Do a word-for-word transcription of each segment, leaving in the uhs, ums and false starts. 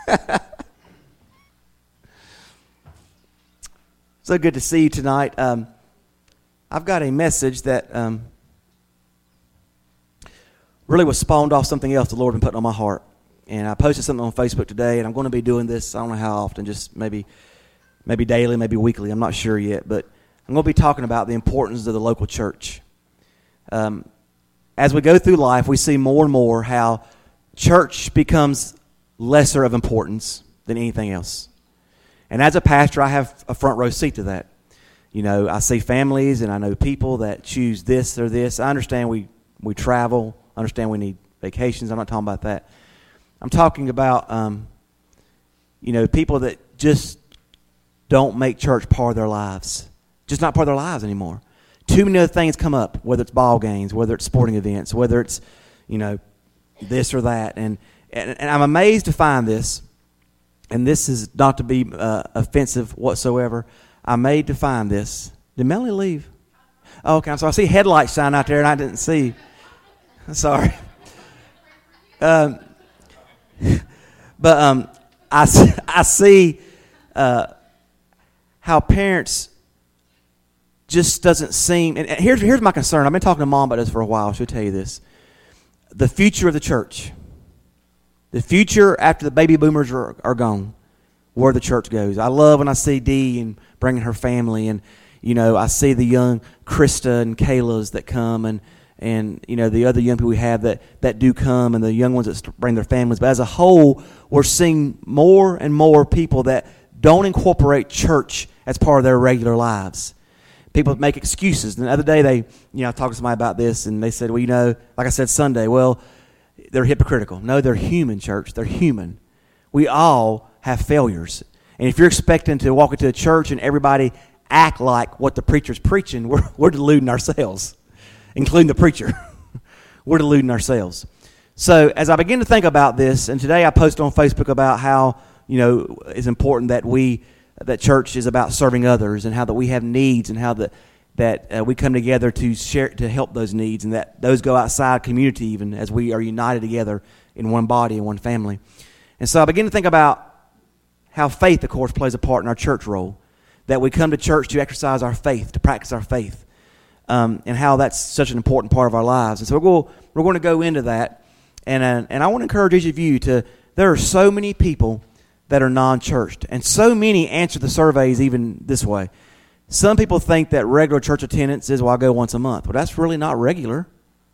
So good to see you tonight. Um, I've got a message that um, really was spawned off something else the Lord had put on my heart. And I posted something on Facebook today, and I'm going to be doing this, I don't know how often, just maybe maybe daily, maybe weekly, I'm not sure yet. But I'm going to be talking about the importance of the local church. Um, as we go through life, we see more and more how church becomes lesser of importance than anything else. And as a pastor, I have a front row seat to that. You know, I see families and I know people that choose this or this. I understand we, we travel. I understand we need vacations. I'm not talking about that. I'm talking about, um, you know, people that just don't make church part of their lives. Just not part of their lives anymore. Too many other things come up, whether it's ball games, whether it's sporting events, whether it's, you know, this or that. And, and, and I'm amazed to find this, and this is not to be uh, offensive whatsoever. I'm made to find this. Did Melanie leave? Oh, okay, I'm sorry. I see headlights shine out there, and I didn't see. Sorry. Um, but um, I, I see uh, how parents just doesn't seem, and here's here's my concern. I've been talking to Mom about this for a while. She'll tell you this. The future of the church. The future after the baby boomers are, are gone, where the church goes. I love when I see Dee and bringing her family, and you know I see the young Krista and Kayla's that come, and and you know the other young people we have that that do come, and the young ones that bring their families. But as a whole, we're seeing more and more people that don't incorporate church as part of their regular lives. People make excuses. And the other day, they, you know, I talked to somebody about this, and they said, well, you know, like I said Sunday, well, they're hypocritical. No, they're human, church. They're human. We all have failures. And if you're expecting to walk into a church and everybody act like what the preacher's preaching, we're, we're deluding ourselves, including the preacher. We're deluding ourselves. So as I begin to think about this, and today I posted on Facebook about how, you know, it's important that we that church is about serving others, and how that we have needs, and how that that uh, we come together to share to help those needs, and that those go outside community even as we are united together in one body and one family. And so I begin to think about how faith, of course, plays a part in our church role, that we come to church to exercise our faith, to practice our faith, um, and how that's such an important part of our lives. And so we're going, we're going to go into that, and uh, and I want to encourage each of you to. There are so many people that are non-churched. And so many answer the surveys even this way. Some people think that regular church attendance is, well, I go once a month. Well, that's really not regular.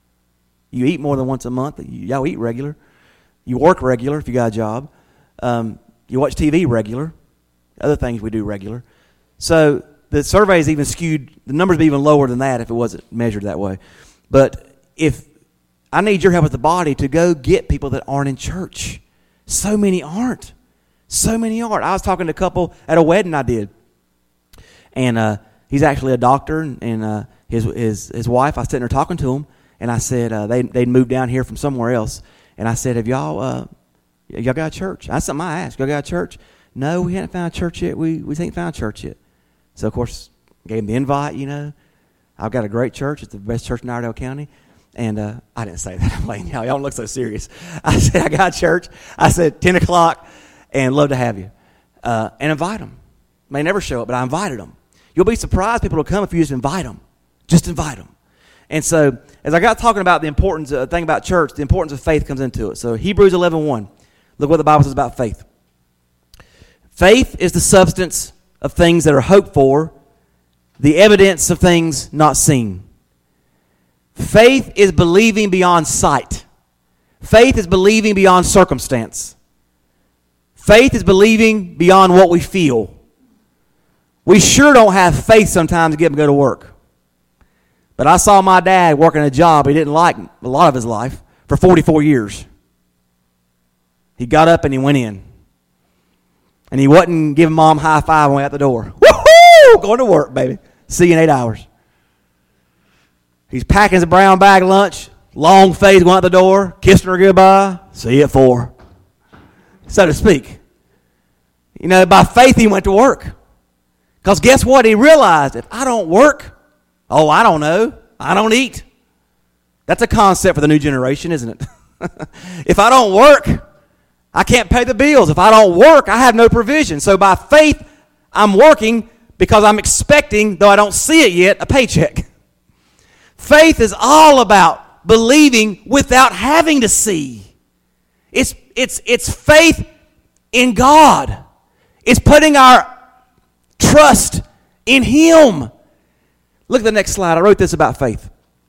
You eat more than once a month. Y'all eat regular. You work regular if you got a job. Um, you watch T V regular. Other things we do regular. So the surveys even skewed, the numbers would be even lower than that if it wasn't measured that way. But if I need your help as the body to go get people that aren't in church. So many aren't. So many aren't. I was talking to a couple at a wedding I did, and uh, he's actually a doctor, and uh, his his his wife. I was sitting there talking to him, and I said uh, they they'd moved down here from somewhere else, and I said, "Have y'all uh, y'all got a church?" That's something I asked. Y'all got a church? No, we haven't found a church yet. We we ain't found a church yet. So of course, gave him the invite. You know, I've got a great church. It's the best church in Iredell County. And uh, I didn't say that. I'm like, y'all don't look so serious. I said, I got a church. I said, ten o'clock. And love to have you. Uh, and invite them. May never show up, but I invited them. You'll be surprised people will come if you just invite them. Just invite them. And so, as I got talking about the importance, uh, thing about church, the importance of faith comes into it. So, Hebrews eleven one. Look what the Bible says about faith. Faith is the substance of things that are hoped for, the evidence of things not seen. Faith is believing beyond sight. Faith is believing beyond circumstance. Faith is believing beyond what we feel. We sure don't have faith sometimes to get him to go to work. But I saw my dad working a job he didn't like a lot of his life for forty-four years. He got up and he went in. And he wasn't giving mom a high five on the way out the door. Woohoo! Going to work, baby. See you in eight hours. He's packing his brown bag lunch, long face going out the door, kissing her goodbye. See you at four. So to speak. You know, by faith he went to work. Because guess what? He realized if I don't work, oh, I don't know, I don't eat. That's a concept for the new generation, isn't it? If I don't work, I can't pay the bills. If I don't work, I have no provision. So by faith, I'm working because I'm expecting, though I don't see it yet, a paycheck. Faith is all about believing without having to see. It's, it's, it's faith in God. It's putting our trust in Him. Look at the next slide. I wrote this about faith.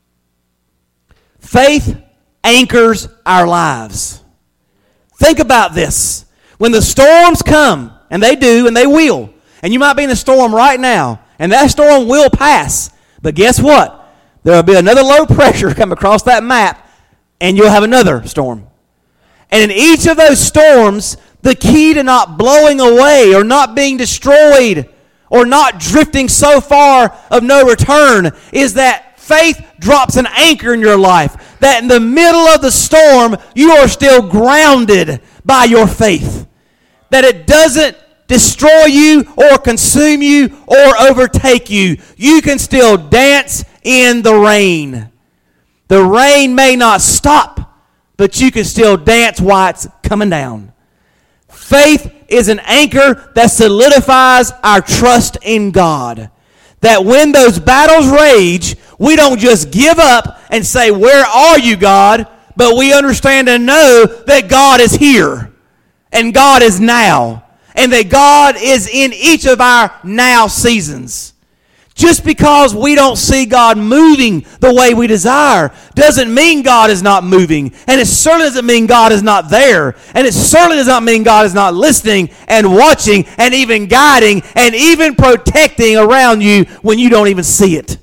Faith anchors our lives. Think about this. When the storms come, and they do, and they will, and you might be in a storm right now, and that storm will pass, but guess what? There will be another low pressure come across that map, and you'll have another storm. And in each of those storms, the key to not blowing away or not being destroyed or not drifting so far of no return is that faith drops an anchor in your life. That in the middle of the storm, you are still grounded by your faith. That it doesn't destroy you or consume you or overtake you. You can still dance in the rain. The rain may not stop, but you can still dance while it's coming down. Faith is an anchor that solidifies our trust in God. That when those battles rage, we don't just give up and say, "Where are you, God?" But we understand and know that God is here. And God is now. And that God is in each of our now seasons. Just because we don't see God moving the way we desire doesn't mean God is not moving. And it certainly doesn't mean God is not there. And it certainly does not mean God is not listening and watching and even guiding and even protecting around you when you don't even see it.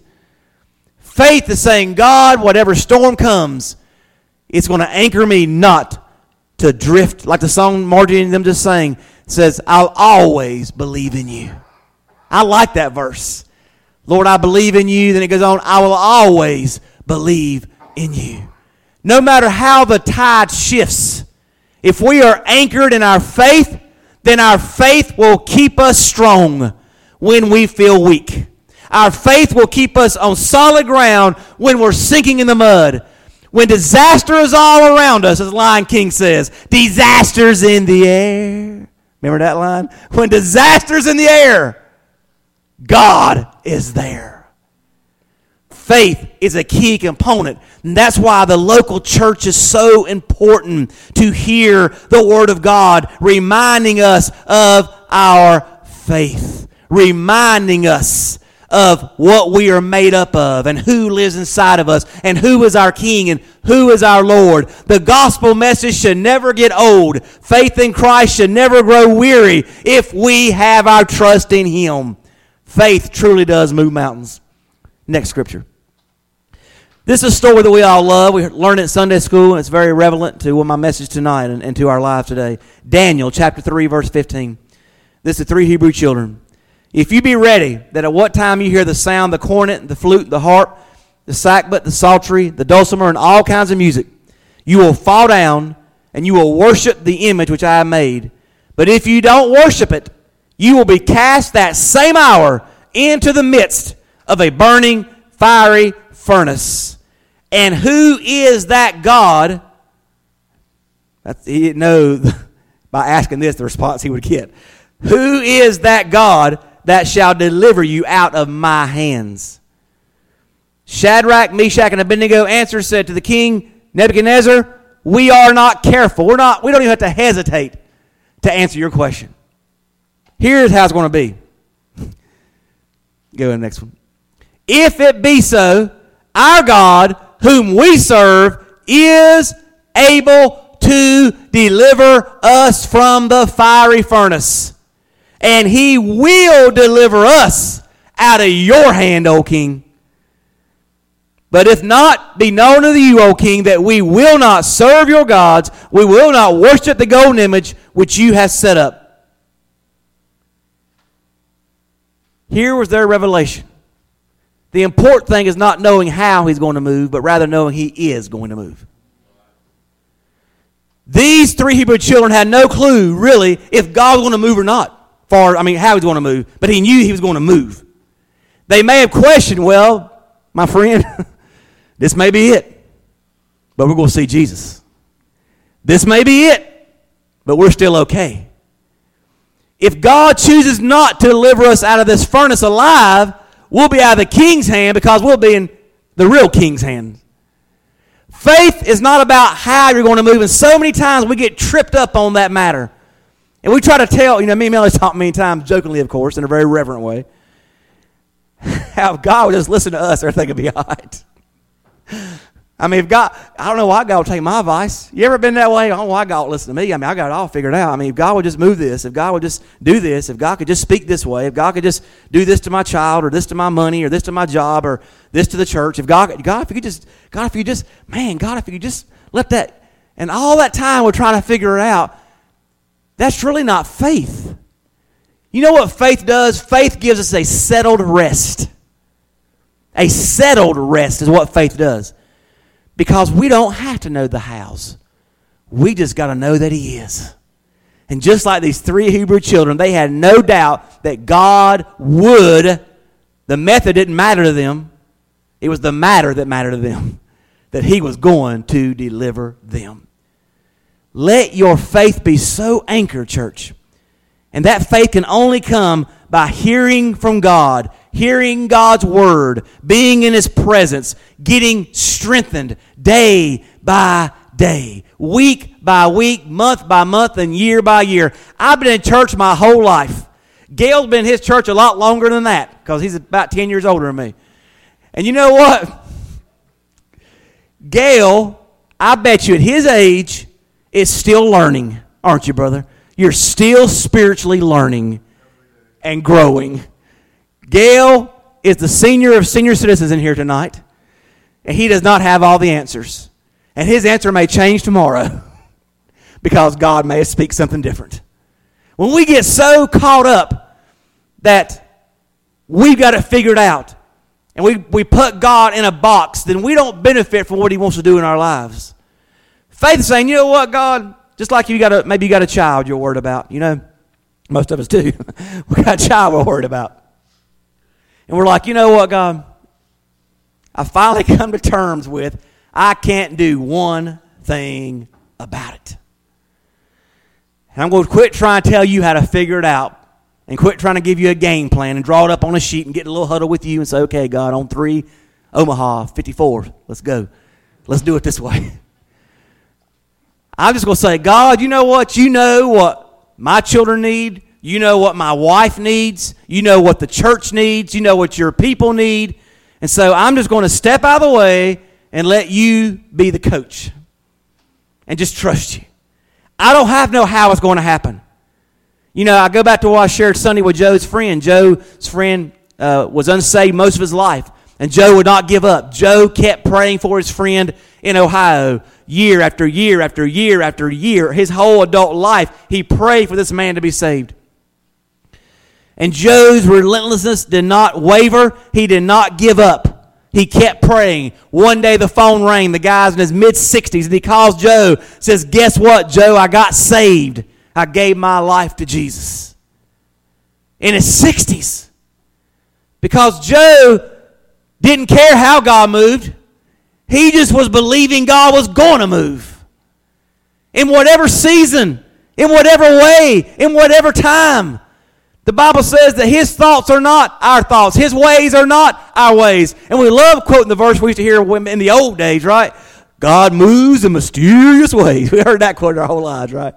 Faith is saying, God, whatever storm comes, it's going to anchor me not to drift. Like the song Margie and them just sang, says, I'll always believe in you. I like that verse. Lord, I believe in you. Then it goes on, I will always believe in you. No matter how the tide shifts, if we are anchored in our faith, then our faith will keep us strong when we feel weak. Our faith will keep us on solid ground when we're sinking in the mud. When disaster is all around us, as Lion King says, disaster's in the air. Remember that line? When disaster's in the air, God is there. Faith is a key component. And that's why the local church is so important to hear the Word of God reminding us of our faith. Reminding us of what we are made up of and who lives inside of us and who is our King and who is our Lord. The gospel message should never get old. Faith in Christ should never grow weary if we have our trust in Him. Faith truly does move mountains. Next scripture. This is a story that we all love. We learned it in Sunday school, and it's very relevant to my message tonight and, and to our lives today. Daniel chapter three, verse fifteen. This is three Hebrew children. If you be ready, that at what time you hear the sound, the cornet, the flute, the harp, the sackbut, the psaltery, the dulcimer, and all kinds of music, you will fall down, and you will worship the image which I have made. But if you don't worship it, you will be cast that same hour into the midst of a burning, fiery furnace. And who is that God? That's, he didn't know by asking this the response he would get. Who is that God that shall deliver you out of my hands? Shadrach, Meshach, and Abednego answered, said to the king Nebuchadnezzar, we are not careful. We're not, we don't even have to hesitate to answer your question. Here's how it's going to be. Go to the next one. If it be so, our God, whom we serve, is able to deliver us from the fiery furnace. And He will deliver us out of your hand, O king. But if not, be known unto you, O king, that we will not serve your gods, we will not worship the golden image which you have set up. Here was their revelation. The important thing is not knowing how He's going to move, but rather knowing He is going to move. These three Hebrew children had no clue, really, if God was going to move or not. Far, I mean, how He's going to move. But He knew He was going to move. They may have questioned, well, my friend, this may be it. But we're going to see Jesus. This may be it. But but we're still okay. If God chooses not to deliver us out of this furnace alive, we'll be out of the king's hand because we'll be in the real king's hand. Faith is not about how you're going to move. And so many times we get tripped up on that matter. And we try to tell, you know, me and Melanie talk many times, jokingly of course, in a very reverent way, how if God would just listen to us, everything would be all right. I mean, if God, I don't know why God would take my advice. You ever been that way? I don't know why God would listen to me. I mean, I got it all figured out. I mean, if God would just move this, if God would just do this, if God could just speak this way, if God could just do this to my child or this to my money or this to my job or this to the church, if God, God, if you could just, God, if you just, man, God, if you could just let that, and all that time we're trying to figure it out, that's really not faith. You know what faith does? Faith gives us a settled rest. A settled rest is what faith does. Because we don't have to know the hows. We just got to know that He is. And just like these three Hebrew children, they had no doubt that God would. The method didn't matter to them. It was the matter that mattered to them. That He was going to deliver them. Let your faith be so anchored, church. And that faith can only come by hearing from God, hearing God's word, being in His presence, getting strengthened day by day, week by week, month by month, and year by year. I've been in church my whole life. Gail's been in his church a lot longer than that because he's about ten years older than me. And you know what? Gail, I bet you at his age, is still learning, aren't you, brother? You're still spiritually learning and growing. Gail is the senior of senior citizens in here tonight, and he does not have all the answers. And his answer may change tomorrow because God may speak something different. When we get so caught up that we've got it figured out and we, we put God in a box, then we don't benefit from what He wants to do in our lives. Faith is saying, you know what, God, just like you got a, maybe you got a child you're worried about, you know. Most of us do. We got a child we're worried about. And we're like, you know what, God? I finally come to terms with I can't do one thing about it. And I'm going to quit trying to tell you how to figure it out and quit trying to give you a game plan and draw it up on a sheet and get in a little huddle with you and say, okay, God, on three, Omaha, fifty-four, let's go. Let's do it this way. I'm just going to say, God, you know what? You know what my children need. You know what my wife needs. You know what the church needs. You know what your people need. And so I'm just going to step out of the way and let you be the coach and just trust you. I don't have to know how it's going to happen. You know, I go back to what I shared Sunday with Joe's friend. Joe's friend uh, was unsaved most of his life, and Joe would not give up. Joe kept praying for his friend in Ohio year after year after year after year. His whole adult life, he prayed for this man to be saved. And Joe's relentlessness did not waver. He did not give up. He kept praying. One day the phone rang. The guy's in his mid-sixties, and he calls Joe, says, guess what, Joe? I got saved. I gave my life to Jesus. In his sixties. Because Joe didn't care how God moved. He just was believing God was going to move. In whatever season, in whatever way, in whatever time. The Bible says that His thoughts are not our thoughts. His ways are not our ways. And we love quoting the verse we used to hear in the old days, right? God moves in mysterious ways. We heard that quoted our whole lives, right?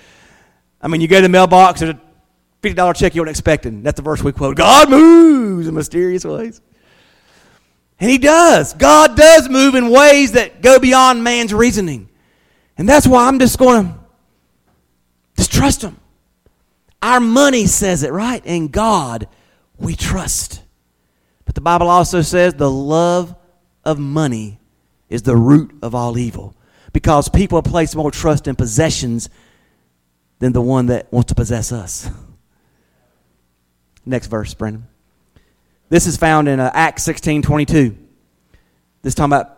I mean, you go to the mailbox, there's a fifty dollars check you weren't expecting. That's the verse we quote. God moves in mysterious ways. And He does. God does move in ways that go beyond man's reasoning. And that's why I'm just going to just trust Him. Our money says it, right? In God we trust. But the Bible also says the love of money is the root of all evil. Because people place more trust in possessions than the one that wants to possess us. Next verse, Brandon. This is found in uh, Acts sixteen twenty-two. This is talking about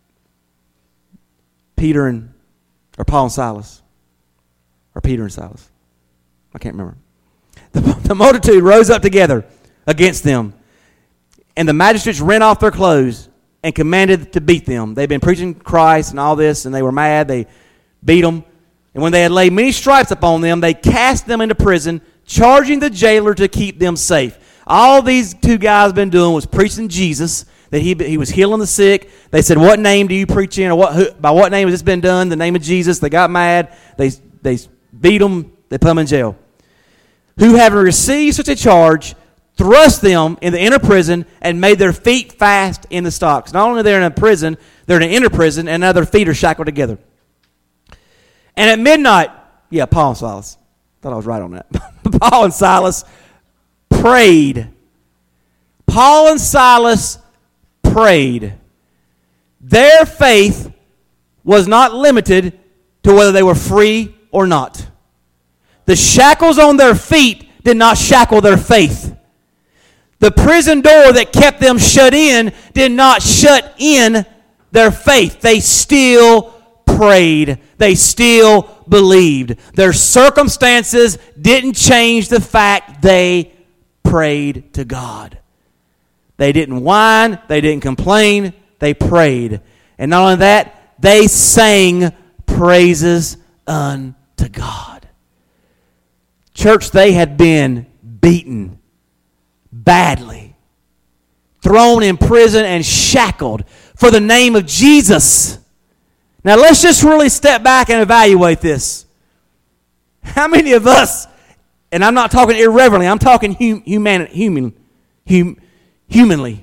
Peter and, or Paul and Silas. Or Peter and Silas. I can't remember. The, the multitude rose up together against them, and the magistrates rent off their clothes and commanded to beat them. They've been preaching Christ and all this, and they were mad. They beat them. And when they had laid many stripes upon them, they cast them into prison, charging the jailer to keep them safe. All these two guys been doing was preaching Jesus, that he, he was healing the sick. They said, what name do you preach in? Or what, who, by what name has this been done? The name of Jesus. They got mad. They, they beat them. They put them in jail. Who, having received such a charge, thrust them in the inner prison and made their feet fast in the stocks. Not only are they in a prison, they're in an inner prison, and now their feet are shackled together. And at midnight, yeah, Paul and Silas. Thought I was right on that. Paul and Silas prayed. Paul and Silas prayed. Their faith was not limited to whether they were free or not. The shackles on their feet did not shackle their faith. The prison door that kept them shut in did not shut in their faith. They still prayed. They still believed. Their circumstances didn't change the fact they prayed to God. They didn't whine. They didn't complain. They prayed. And not only that, they sang praises unto God. Church, they had been beaten badly, thrown in prison and shackled for the name of Jesus. Now let's just really step back and evaluate this. How many of us, and I'm not talking irreverently, I'm talking hum, human, human, hum, humanly.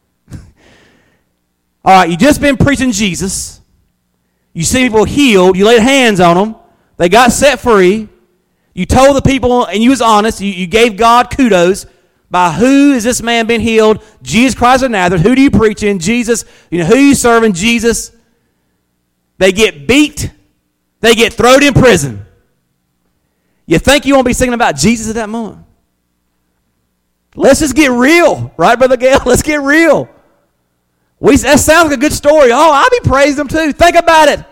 All right, you just been preaching Jesus. You see people healed. You laid hands on them. They got set free. You told the people, and you was honest. You, you gave God kudos. By who is this man been healed? Jesus Christ of Nazareth. Who do you preach in? Jesus. You know, who you serving? Jesus. They get beat. They get thrown in prison. You think you won't be singing about Jesus at that moment? Let's just get real. Right, Brother Gale? Let's get real. We, that sounds like a good story. Oh, I'll be praising them too. Think about it.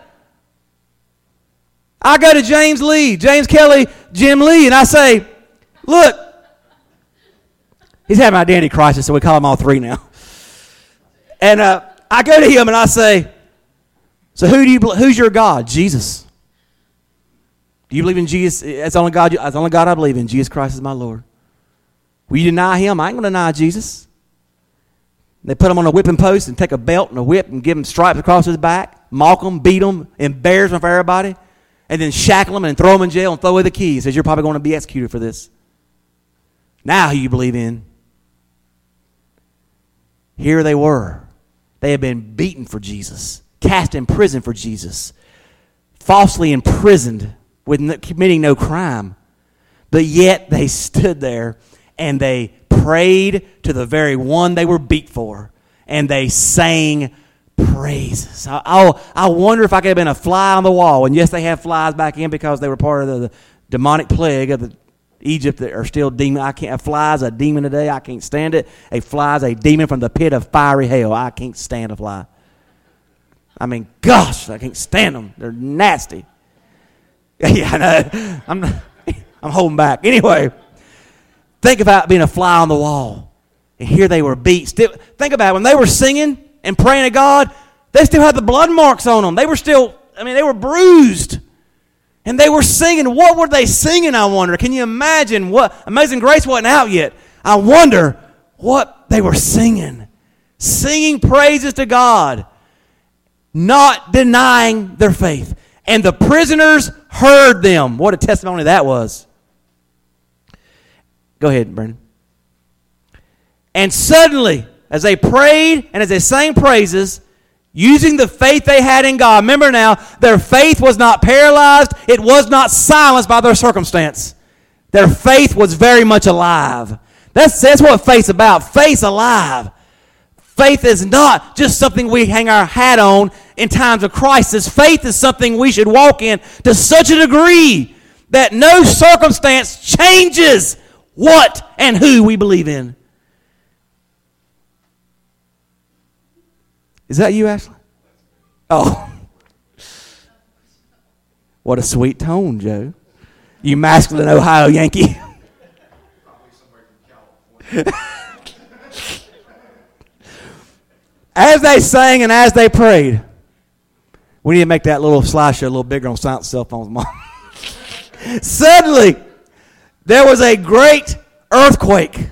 I go to James Lee, James Kelly, Jim Lee, and I say, look, he's having an identity crisis, so we call him all three now. And uh, I go to him and I say, so who do you? Who's your God? Jesus. Do you believe in Jesus? That's the only God. That's the only God I believe in. Jesus Christ is my Lord. Will you deny him? I ain't going to deny Jesus. They put him on a whipping post and take a belt and a whip and give him stripes across his back, mock him, beat him, embarrass him for everybody, and then shackle him and throw him in jail and throw away the keys. Says you're probably going to be executed for this. Now who you believe in? Here they were. They had been beaten for Jesus, cast in prison for Jesus, falsely imprisoned with no, committing no crime. But yet they stood there and they prayed to the very one they were beat for, and they sang praises. I, I, I wonder if I could have been a fly on the wall. And yes, they have flies back in because they were part of the, the demonic plague of the, Egypt that are still demon. I can't. A fly is a demon today. I can't stand it. A fly is a demon from the pit of fiery hell. I can't stand a fly. I mean, gosh, I can't stand them. They're nasty. Yeah, I know. I'm not, I'm holding back. Anyway, think about being a fly on the wall. And here they were beat. Still, think about it. When they were singing and praying to God, they still had the blood marks on them. They were still, I mean, they were bruised. And they were singing. What were they singing, I wonder? Can you imagine what? Amazing Grace wasn't out yet. I wonder what they were singing. Singing praises to God. Not denying their faith. And the prisoners heard them. What a testimony that was. Go ahead, Brandon. And suddenly, as they prayed and as they sang praises, using the faith they had in God. Remember now, their faith was not paralyzed. It was not silenced by their circumstance. Their faith was very much alive. That's, that's what faith's about. Faith's alive. Faith is not just something we hang our hat on in times of crisis. Faith is something we should walk in to such a degree that no circumstance changes what and who we believe in. Is that you, Ashley? Oh. What a sweet tone, Joe. You masculine Ohio Yankee. As they sang and as they prayed, We need to make that little slideshow a little bigger on silent cell phones, Mom. Suddenly, there was a great earthquake,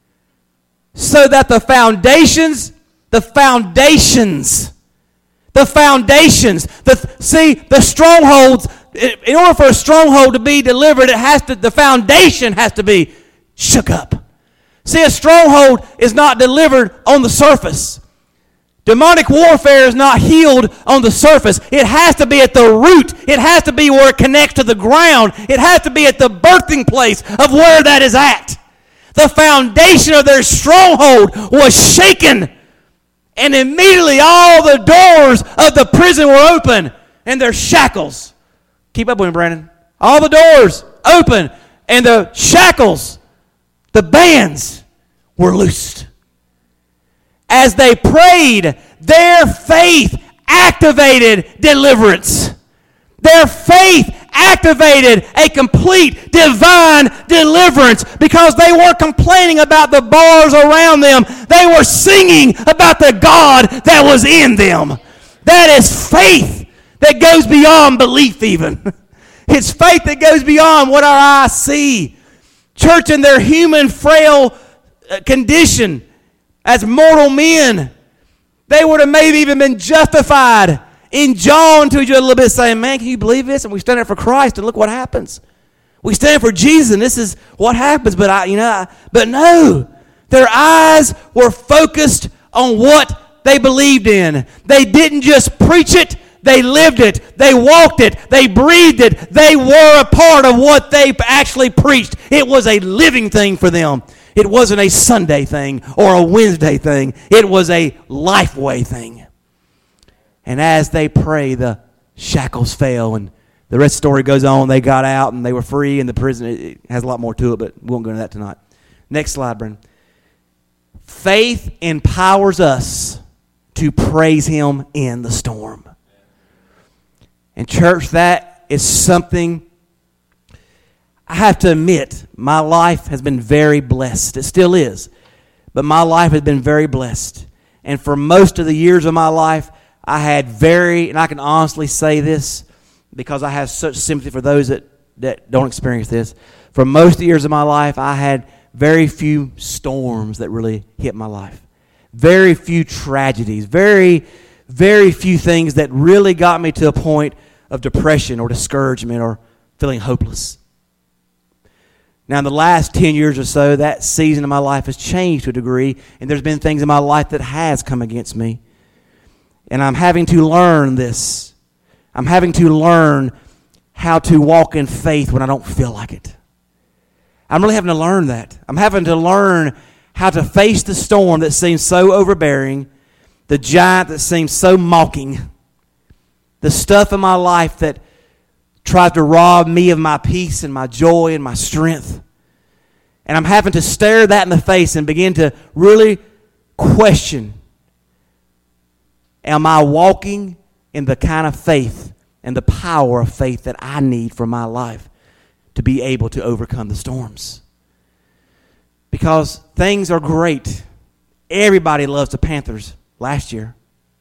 so that the foundations, the foundations, the foundations, the see the strongholds. In order for a stronghold to be delivered, it has to. The foundation has to be shook up. See, a stronghold is not delivered on the surface. Demonic warfare is not healed on the surface. It has to be at the root. It has to be where it connects to the ground. It has to be at the birthing place of where that is at. The foundation of their stronghold was shaken, and immediately all the doors of the prison were open, and their shackles. Keep up with me, Brandon. All the doors open, and the shackles, the bands, were loosed. As they prayed, their faith activated deliverance. Their faith activated a complete divine deliverance because they weren't complaining about the bars around them. They were singing about the God that was in them. That is faith that goes beyond belief even. It's faith that goes beyond what our eyes see. Church, in their human, frail condition as mortal men, they would have maybe even been justified in John to each other a little bit, saying, man, can you believe this? And we stand up for Christ, and look what happens. We stand for Jesus, and this is what happens. But I, you know, I, but no, their eyes were focused on what they believed in. They didn't just preach it. They lived it. They walked it. They breathed it. They were a part of what they actually preached. It was a living thing for them. It wasn't a Sunday thing or a Wednesday thing. It was a Lifeway thing. And as they pray, the shackles fell, and the rest of the story goes on. They got out, and they were free in the prison. It has a lot more to it, but we won't go into that tonight. Next slide, Brendan. Faith empowers us to praise Him in the storm. And church, that is something, I have to admit, my life has been very blessed. It still is. But my life has been very blessed. And for most of the years of my life, I had very, and I can honestly say this because I have such sympathy for those that, that don't experience this. For most of the years of my life, I had very few storms that really hit my life. Very few tragedies. Very, very few things that really got me to a point of depression or discouragement or feeling hopeless. Now, in the last ten years or so, that season of my life has changed to a degree, and there's been things in my life that has come against me. And I'm having to learn this. I'm having to learn how to walk in faith when I don't feel like it. I'm really having to learn that. I'm having to learn how to face the storm that seems so overbearing, the giant that seems so mocking, the stuff in my life that tries to rob me of my peace and my joy and my strength. And I'm having to stare that in the face and begin to really question, am I walking in the kind of faith and the power of faith that I need for my life to be able to overcome the storms? Because things are great. Everybody loves the Panthers last year.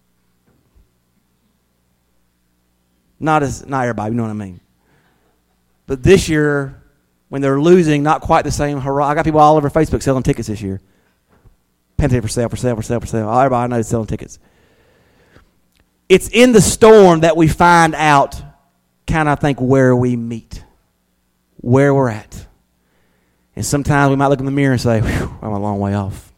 Not as not everybody, you know what I mean. But this year, when they're losing, not quite the same hurrah. I got people all over Facebook selling tickets this year. Panther for sale, for sale, for sale, for sale. Everybody I know is selling tickets. It's in the storm that we find out, kind of think, where we meet, where we're at. And sometimes we might look in the mirror and say, whew, I'm a long way off.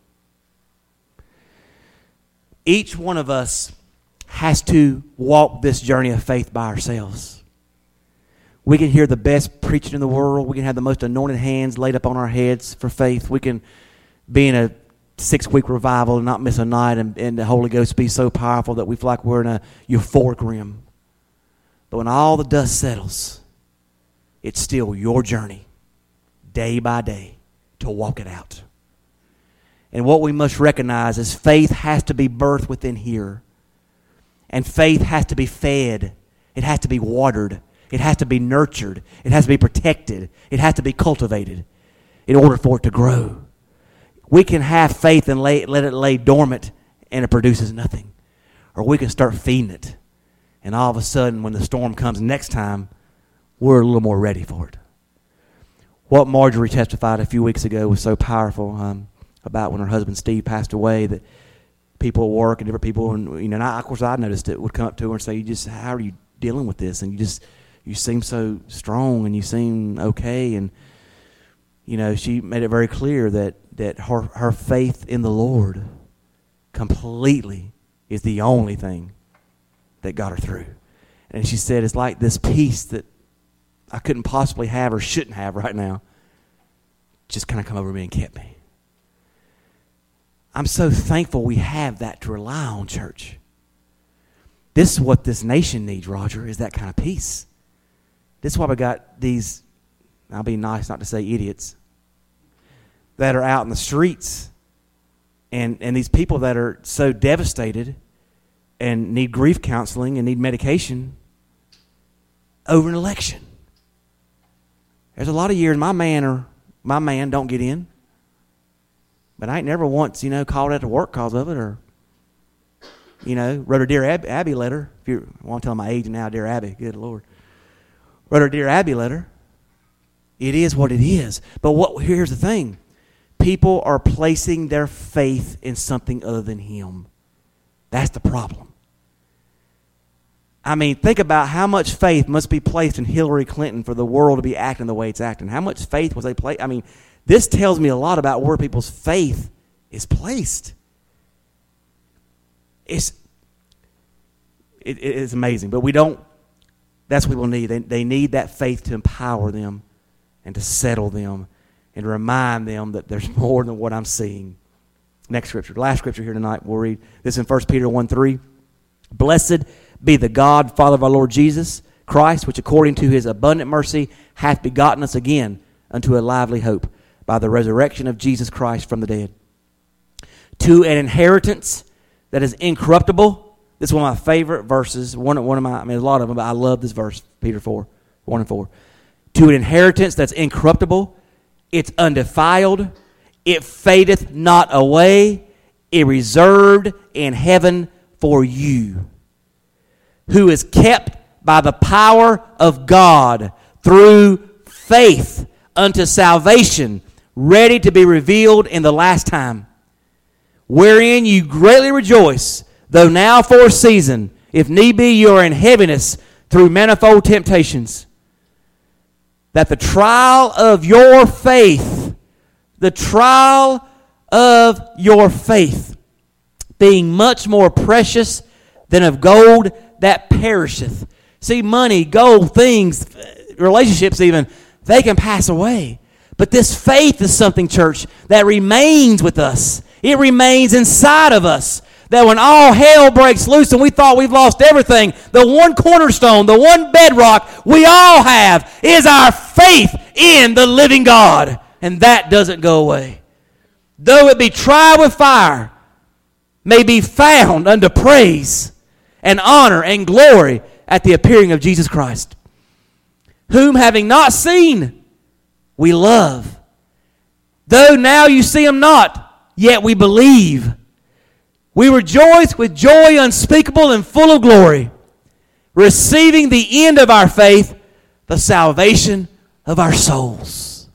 Each one of us has to walk this journey of faith by ourselves. We can hear the best preaching in the world. We can have the most anointed hands laid up on our heads for faith. We can be in a six-week revival and not miss a night, and, and the Holy Ghost be so powerful that we feel like we're in a euphoric realm. But when all the dust settles, it's still your journey, day by day, to walk it out. And what we must recognize is faith has to be birthed within here. And faith has to be fed. It has to be watered. It has to be nurtured. It has to be protected. It has to be cultivated in order for it to grow. We can have faith and lay, let it lay dormant and it produces nothing. Or we can start feeding it And all of a sudden, when the storm comes next time, we're a little more ready for it. What Marjorie testified a few weeks ago was so powerful um, about when her husband Steve passed away, that people at work and different people, and you know, and I, of course I noticed it, would come up to her and say, "You just, how are you dealing with this? And you just, you seem so strong, and you seem okay." And you know, she made it very clear that that her her faith in the Lord completely is the only thing that got her through. And she said, it's like this peace that I couldn't possibly have or shouldn't have right now just kind of come over me and kept me. I'm so thankful we have that to rely on, church. This is what this nation needs, Roger, is that kind of peace. This is why we got these, I'll be nice not to say idiots, that are out in the streets, and, and these people that are so devastated and need grief counseling and need medication over an election. There's a lot of years my man or my man don't get in. But I ain't never once, you know, called out to work cause of it, or, you know, wrote a Dear Ab- Abby letter. If you want to tell my age now, Dear Abby, good Lord. Wrote a Dear Abby letter. It is what it is. But what? Here's the thing. People are placing their faith in something other than Him. That's the problem. I mean, think about how much faith must be placed in Hillary Clinton for the world to be acting the way it's acting. How much faith was they placed? I mean, this tells me a lot about where people's faith is placed. It's it, it's amazing, but we don't. That's what people need. They, they need that faith to empower them and to settle them and to remind them that there's more than what I'm seeing. Next scripture, last scripture here tonight, we'll read this in First Peter one three. Blessed be the God, Father of our Lord Jesus Christ, which according to His abundant mercy hath begotten us again unto a lively hope by the resurrection of Jesus Christ from the dead, to an inheritance that is incorruptible. This is one of my favorite verses. One, one of my, I mean, a lot of them, but I love this verse, Peter four, one and four. To an inheritance that's incorruptible, it's undefiled, it fadeth not away, it reserved in heaven for you, who is kept by the power of God through faith unto salvation, ready to be revealed in the last time, wherein you greatly rejoice, though now for a season, if need be, you are in heaviness through manifold temptations, that the trial of your faith, the trial of your faith, being much more precious than of gold that perisheth. See, money, gold, things, relationships even, they can pass away. But this faith is something, church, that remains with us. It remains inside of us. That when all hell breaks loose and we thought we've lost everything, the one cornerstone, the one bedrock we all have is our faith in the living God. And that doesn't go away. Though it be tried with fire, may be found unto praise and honor and glory at the appearing of Jesus Christ, whom having not seen, we love. Though now you see Him not, yet we believe. We rejoice with joy unspeakable and full of glory, receiving the end of our faith, the salvation of our souls.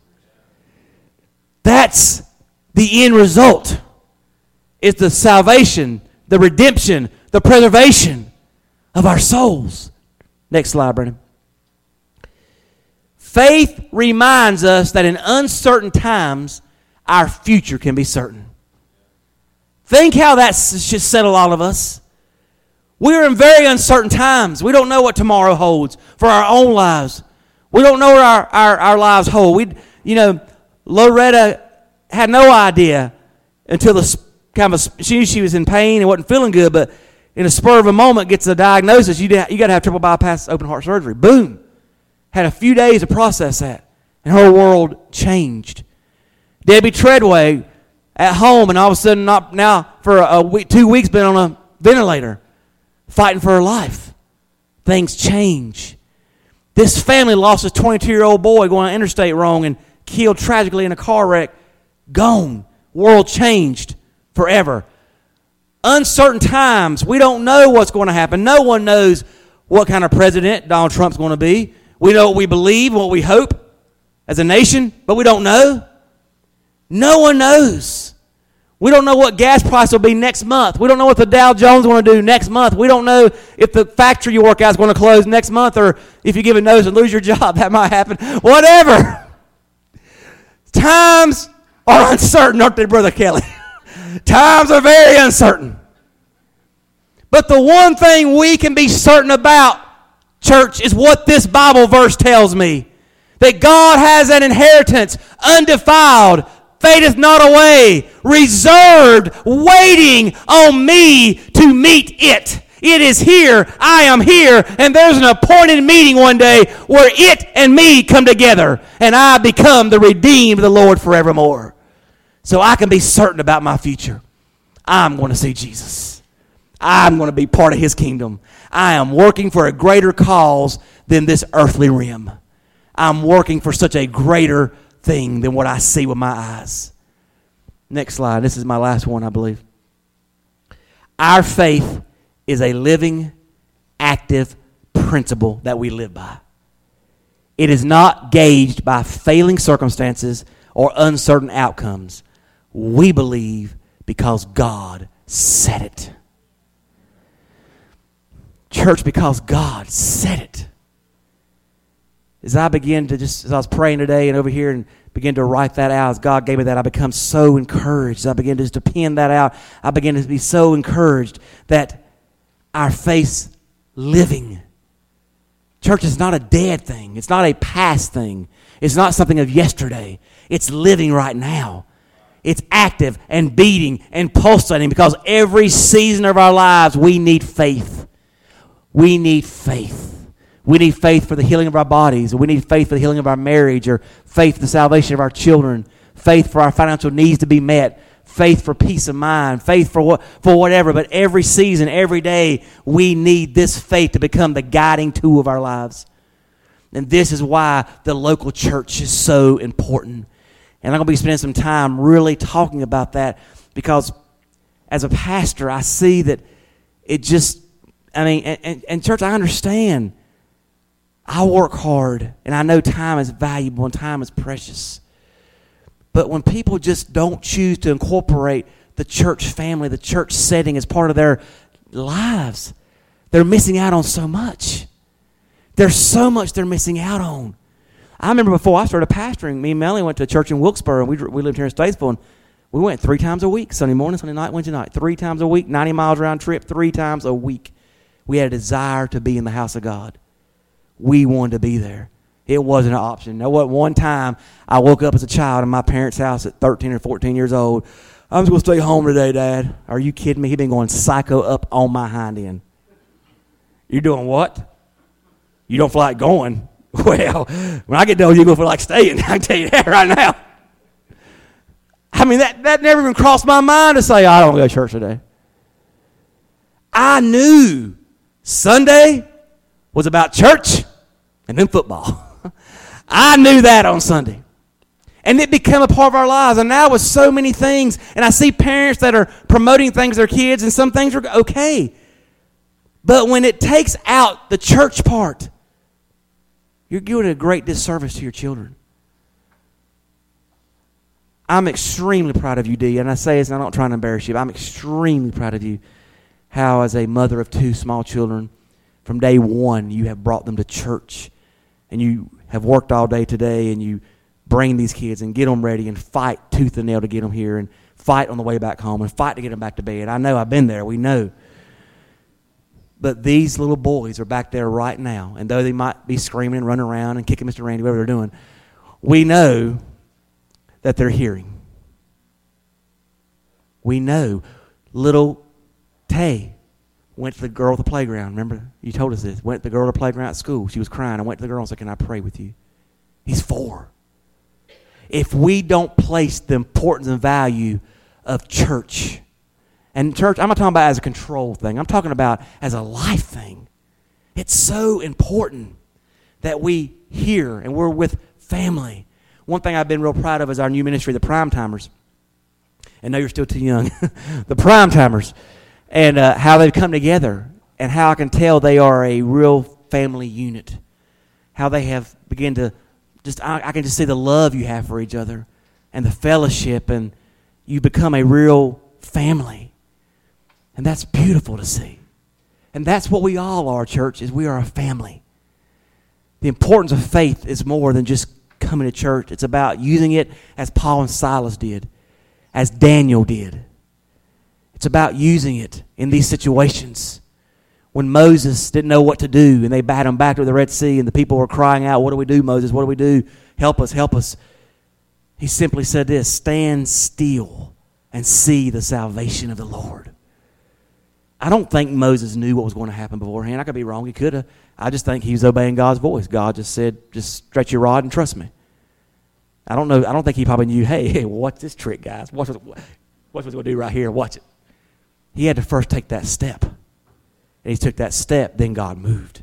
That's the end result. It's the salvation, the redemption, the preservation of our souls. Next slide, Brennan. Faith reminds us that in uncertain times, our future can be certain. Think how that should settle all of us. We're in very uncertain times. We don't know what tomorrow holds for our own lives. We don't know what our, our, our lives hold. We, you know, Loretta had no idea until the kind of a, she knew she was in pain and wasn't feeling good, but in a spur of a moment gets a diagnosis. You you got to have triple bypass open heart surgery. Boom. Had a few days to process that, and her world changed. Debbie Treadway at home, and all of a sudden, not now for a week, two weeks, been on a ventilator, fighting for her life. Things change. This family lost a twenty-two-year-old boy going on interstate wrong and killed tragically in a car wreck. Gone. World changed forever. Uncertain times. We don't know what's going to happen. No one knows what kind of president Donald Trump's going to be. We know what we believe, what we hope as a nation, but we don't know. No one knows. We don't know what gas price will be next month. We don't know what the Dow Jones is going to do next month. We don't know if the factory you work at is going to close next month, or if you give a notice and lose your job, that might happen. Whatever. Times are uncertain, aren't they, Brother Kelly? Times are very uncertain. But the one thing we can be certain about, church, is what this Bible verse tells me. That God has an inheritance, undefiled, fadeth not away, reserved, waiting on me to meet it. It is here, I am here, and there's an appointed meeting one day where it and me come together, and I become the redeemed of the Lord forevermore. So I can be certain about my future. I'm going to see Jesus. I'm going to be part of his kingdom. I am working for a greater cause than this earthly realm. I'm working for such a greater thing than what I see with my eyes. Next slide. This is my last one, I believe. Our faith is a living, active principle that we live by. It is not gauged by failing circumstances or uncertain outcomes. We believe because God said it. Church, because God said it. As I began to just, as I was praying today and over here and began to write that out, as God gave me that, I become so encouraged. As I began just to pen that out, I began to be so encouraged that our faith's living. Church is not a dead thing. It's not a past thing. It's not something of yesterday. It's living right now. It's active and beating and pulsating because every season of our lives we need faith. We need faith. We need faith for the healing of our bodies. Or we need faith for the healing of our marriage, or faith for the salvation of our children, faith for our financial needs to be met, faith for peace of mind, faith for what, for whatever. But every season, every day, we need this faith to become the guiding tool of our lives. And this is why the local church is so important. And I'm going to be spending some time really talking about that because as a pastor, I see that it just, I mean, and, and, and church, I understand. I work hard, and I know time is valuable and time is precious. But when people just don't choose to incorporate the church family, the church setting as part of their lives, they're missing out on so much. There's so much they're missing out on. I remember before I started pastoring, me and Melanie went to a church in Wilkesboro, and we, we lived here in Statesville, and we went three times a week, Sunday morning, Sunday night, Wednesday night, three times a week, ninety miles round trip, three times a week. We had a desire to be in the house of God. We wanted to be there. It wasn't an option. You know what? One time I woke up as a child in my parents' house at thirteen or fourteen years old. I'm just going to stay home today, Dad. Are you kidding me? He'd been going psycho up on my hind end. You're doing what? You don't feel like going? Well, when I get done, you're going to feel like staying. I can tell you that right now. I mean, that, that never even crossed my mind to say, I don't want to go to church today. I knew Sunday was about church and then football. I knew that on Sunday. And it became a part of our lives. And now with so many things, and I see parents that are promoting things to their kids, and some things are okay. But when it takes out the church part, you're doing a great disservice to your children. I'm extremely proud of you, Dee, and I say this and I'm not trying to embarrass you, but I'm extremely proud of you how as a mother of two small children, from day one, you have brought them to church, and you have worked all day today, and you bring these kids and get them ready and fight tooth and nail to get them here and fight on the way back home and fight to get them back to bed. I know, I've been there. We know. But these little boys are back there right now, and though they might be screaming and running around and kicking Mister Randy, whatever they're doing, we know that they're hearing. We know little Tay went to the girl at the playground. Remember, you told us this. Went to the girl at the playground at school. She was crying. I went to the girl and said, can I pray with you? He's four. If we don't place the importance and value of church, and church, I'm not talking about as a control thing. I'm talking about as a life thing. It's so important that we hear and we're with family. One thing I've been real proud of is our new ministry, the Prime Timers. And no, you're still too young. The Prime Timers. And uh, how they've come together. and how I can tell they are a real family unit. How they have begun to just, I, I can just see the love you have for each other and the fellowship, and you become a real family. And that's beautiful to see. And that's what we all are, church, is we are a family. The importance of faith is more than just coming to church. It's about using it as Paul and Silas did, as Daniel did. It's about using it in these situations. When Moses didn't know what to do and they batted him back to the Red Sea and the people were crying out, "What do we do, Moses? What do we do? Help us, help us." He simply said this, "Stand still and see the salvation of the Lord." I don't think Moses knew what was going to happen beforehand. I could be wrong. He could have. I just think he was obeying God's voice. God just said, just stretch your rod and trust me. I don't know. I don't think he probably knew, hey, hey, watch this trick, guys. Watch what, watch what we're going to do right here. Watch it. He had to first take that step. And he took that step, then God moved.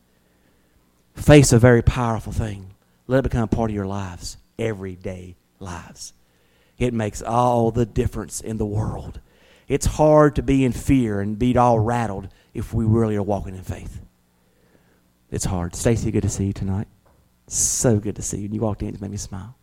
Faith's a very powerful thing. Let it become a part of your lives, everyday lives. It makes all the difference in the world. It's hard to be in fear and be all rattled if we really are walking in faith. It's hard. Stacy, good to see you tonight. So good to see you. And you walked in, it made me smile.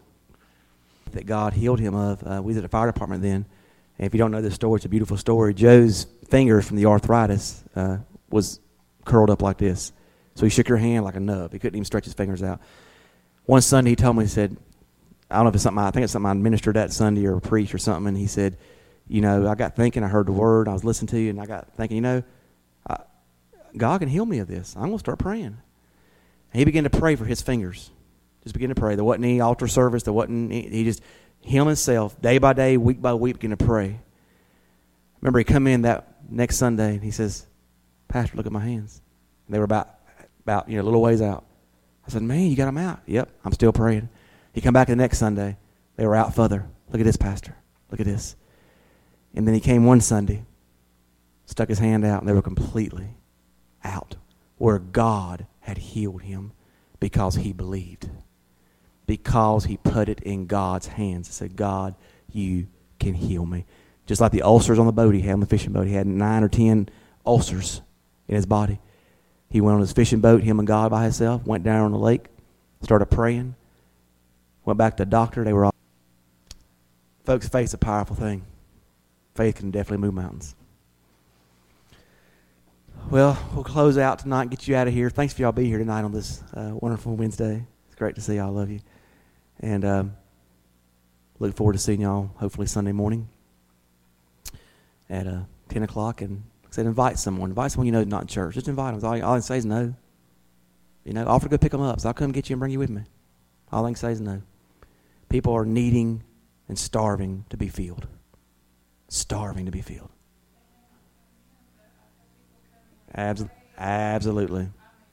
That God healed him of. Uh, we was at the fire department then. And if you don't know this story, it's a beautiful story. Joe's fingers from the arthritis uh, was curled up like this. So he shook your hand like a nub. He couldn't even stretch his fingers out. One Sunday he told me, he said, I don't know if it's something, I think it's something I ministered that Sunday or preached or something, and he said, you know, I got thinking, I heard the word, I was listening to you, and I got thinking, you know, I, God can heal me of this. I'm going to start praying. And he began to pray for his fingers. Just began to pray. There wasn't any altar service. There wasn't, any, he just, him himself, day by day, week by week, began to pray. Remember, he come in that next Sunday, and he says, Pastor, look at my hands. And they were about, about, you know, a little ways out. I said, man, you got them out. Yep, I'm still praying. He come back the next Sunday. They were out further. Look at this, Pastor. Look at this. And then he came one Sunday, stuck his hand out, and they were completely out, where God had healed him because he believed, because he put it in God's hands and said, God, you can heal me. Just like the ulcers on the boat he had on the fishing boat. He had nine or ten ulcers in his body. He went on his fishing boat, him and God by himself, went down on the lake, started praying, went back to the doctor. They were all... Folks, faith's a powerful thing. Faith can definitely move mountains. Well, we'll close out tonight and get you out of here. Thanks for y'all being here tonight on this uh, wonderful Wednesday. It's great to see y'all. I love you. And um, look forward to seeing y'all hopefully Sunday morning at uh, ten o'clock. And like I said, invite someone. Invite someone you know not in church. Just invite them. All, all I can say is no. You know, offer to go pick them up. So I'll come get you and bring you with me. All I can say is no. People are needing and starving to be filled. Starving to be filled. Abs- absolutely.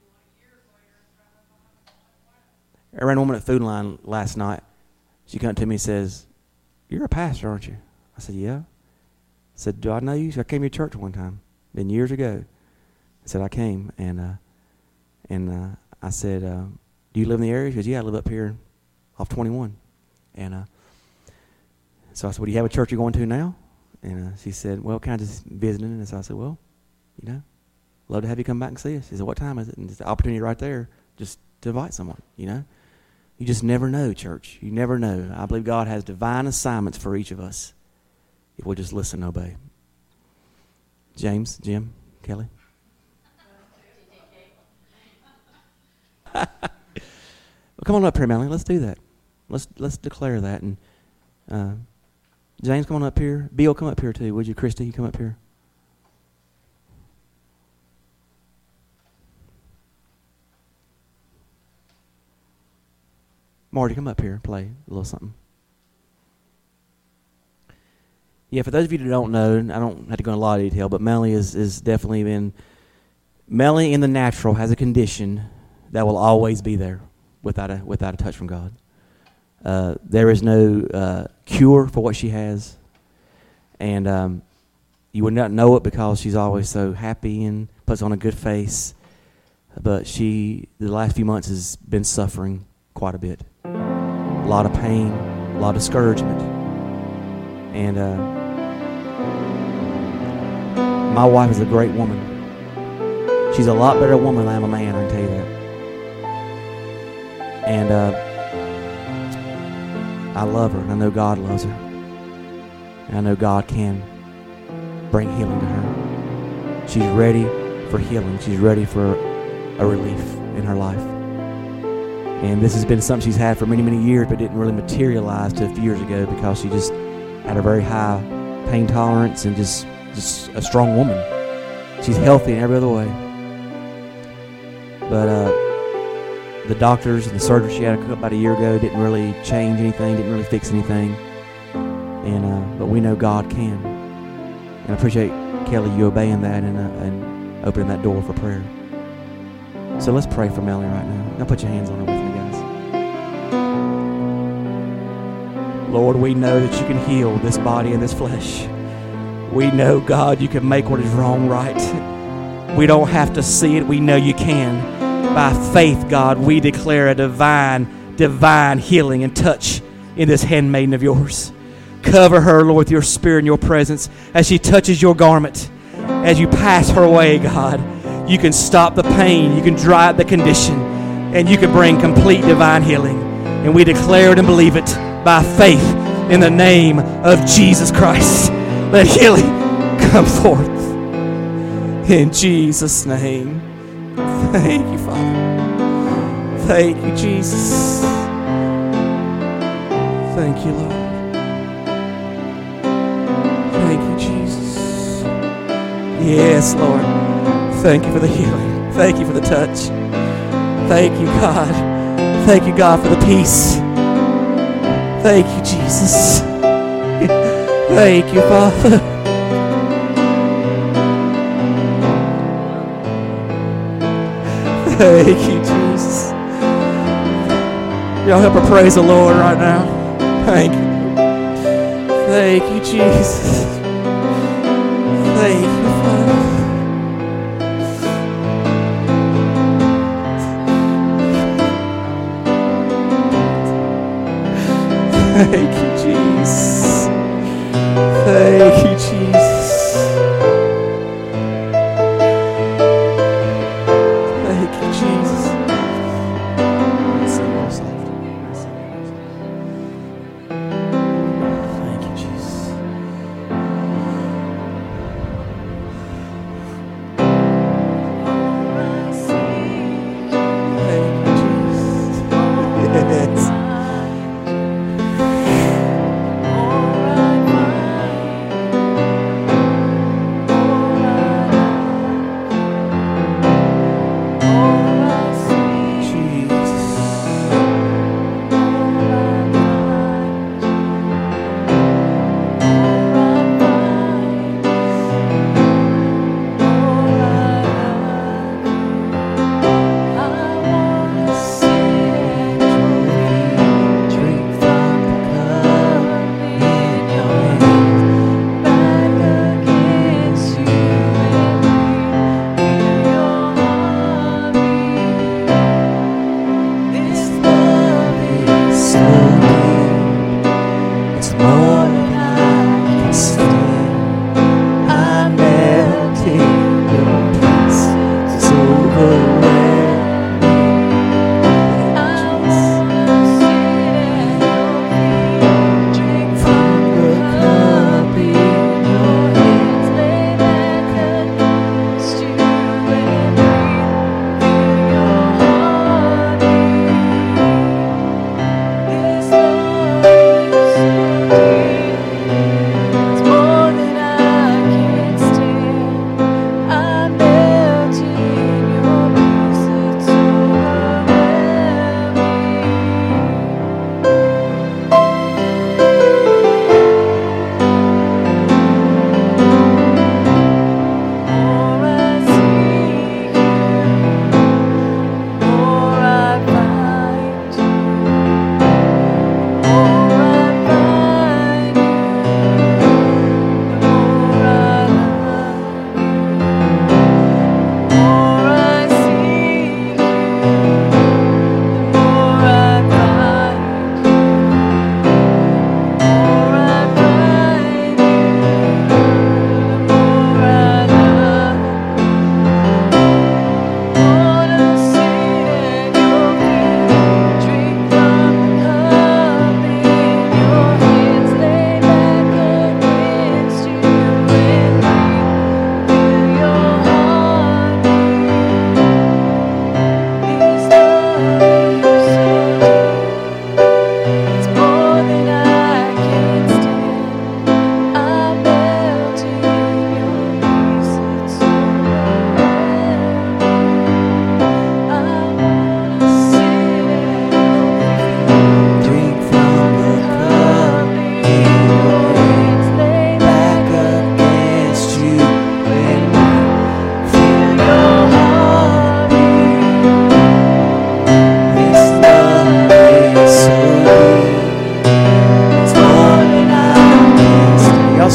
I ran a woman at Food Line last night. She came to me and says, you're a pastor, aren't you? I said, yeah. I said, do I know you? I came to your church one time. Been years ago. I said, I came. And uh, and uh, I said, uh, do you live in the area? She goes, yeah, I live up here off twenty-one. And uh, so I said, well, do you have a church you're going to now? And uh, she said, well, kind of just visiting. And so I said, well, you know, love to have you come back and see us. She said, what time is it? And it's the opportunity right there just to invite someone, you know. You just never know, church. You never know. I believe God has divine assignments for each of us if we'll just listen and obey. James, Jim, Kelly. Well, come on up here, Melanie. Let's do that. Let's let's declare that. And uh, James, come on up here. Bill, come up here too. Would you, Christy? You come up here. Marty, come up here. Play a little something. Yeah, for those of you that don't know, I don't have to go into a lot of detail, but Melanie is, is definitely been... Melanie in the natural has a condition that will always be there without a without a touch from God. Uh, there is no uh, cure for what she has, and um, you would not know it because she's always so happy and puts on a good face. But she, the last few months, has been suffering quite a bit. A lot of pain, a lot of discouragement. And uh, my wife is a great woman. She's a lot better woman than I am a man, I can tell you that. And uh, I love her, and I know God loves her. And I know God can bring healing to her. She's ready for healing. She's ready for a relief in her life. And this has been something she's had for many, many years, but didn't really materialize till a few years ago because she just had a very high pain tolerance and just, just a strong woman. She's healthy in every other way. But uh, the doctors and the surgery she had about a year ago didn't really change anything, didn't really fix anything. And uh, but we know God can. And I appreciate, Kelly, you obeying that and, uh, and opening that door for prayer. So let's pray for Melanie right now. Now put your hands on her with me, guys. Lord, we know that you can heal this body and this flesh. We know, God, you can make what is wrong right. We don't have to see it. We know you can. By faith, God, we declare a divine, divine healing and touch in this handmaiden of yours. Cover her, Lord, with your spirit and your presence as she touches your garment. As you pass her way, God, you can stop the pain, you can dry up the condition, and you can bring complete divine healing. And we declare it and believe it by faith in the name of Jesus Christ. Let healing come forth. In Jesus' name. Thank you, Father. Thank you, Jesus. Thank you, Lord. Thank you, Jesus. Yes, Lord. Thank you for the healing. Thank you for the touch. Thank you, God. Thank you, God, for the peace. Thank you, Jesus. Thank you, Father. Thank you, Jesus. Y'all help her praise the Lord right now. Thank you. Thank you, Jesus. Thank you, Father. Thank you, Jesus. Thank you, Jesus. Thank you, Jesus. Thank you, Jesus. Thank you, Jesus. Yes.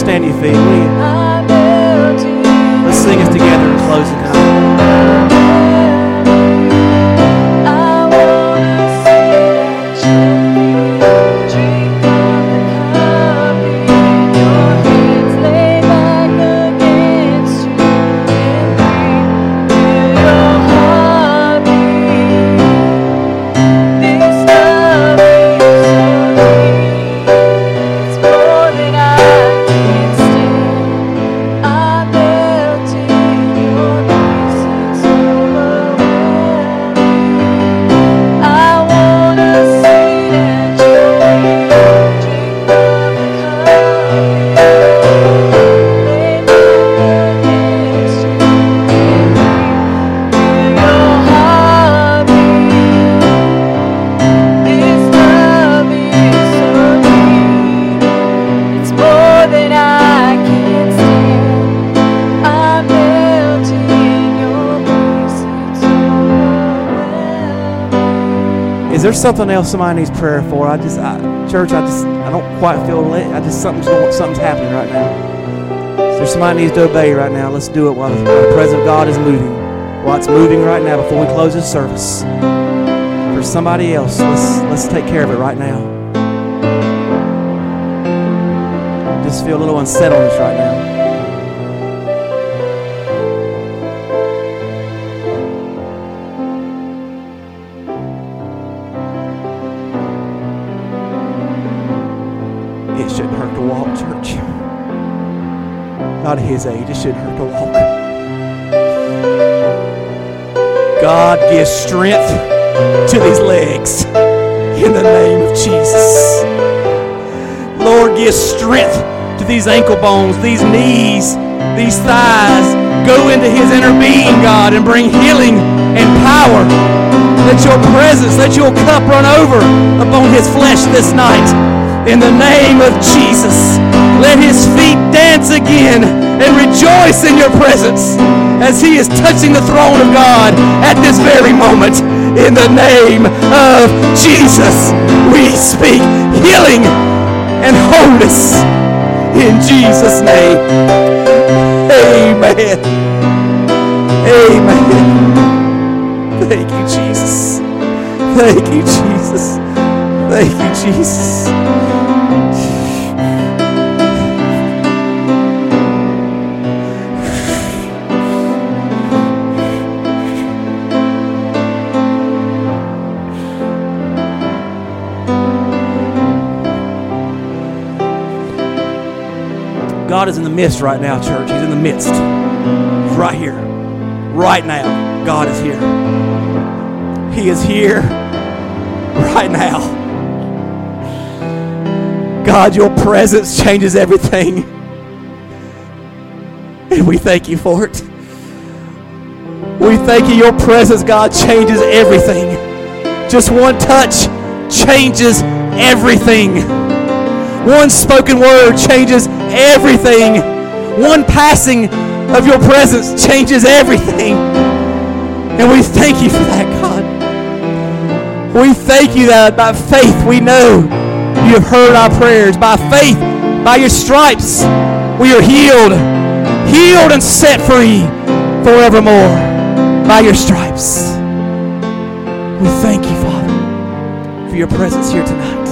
stand to your feet, will you? Let's sing it together in closing time. Is there something else somebody needs prayer for? I just, I, church, I just, I don't quite feel lit. I just, something's going, something's happening right now. So there's somebody needs to obey right now. Let's do it while the, while the presence of God is moving. While it's moving right now before we close this service. For somebody else, let's, let's take care of it right now. Just feel a little unsettledness right now. It shouldn't hurt to walk, church. Not at his age, it shouldn't hurt to walk. God gives strength to these legs in the name of Jesus. Lord, give strength to these ankle bones, these knees, these thighs. Go into his inner being, God, and bring healing and power. Let your presence, let your cup run over upon his flesh this night. In the name of Jesus, let his feet dance again and rejoice in your presence as he is touching the throne of God at this very moment. In the name of Jesus, we speak healing and wholeness in Jesus' name. Amen. Amen. Thank you, Jesus. Thank you, Jesus. Thank you, Jesus. God is in the midst right now, church. He's in the midst. He's right here. Right now. God is here. He is here right now. God, your presence changes everything. And we thank you for it. We thank you. Your presence, God, changes everything. Just one touch changes everything. One spoken word changes everything. One passing of your presence changes everything. And we thank you for that, God. We thank you that by faith we know you have heard our prayers. By faith, by your stripes, we are healed. Healed and set free forevermore by your stripes. We thank you, Father, for your presence here tonight.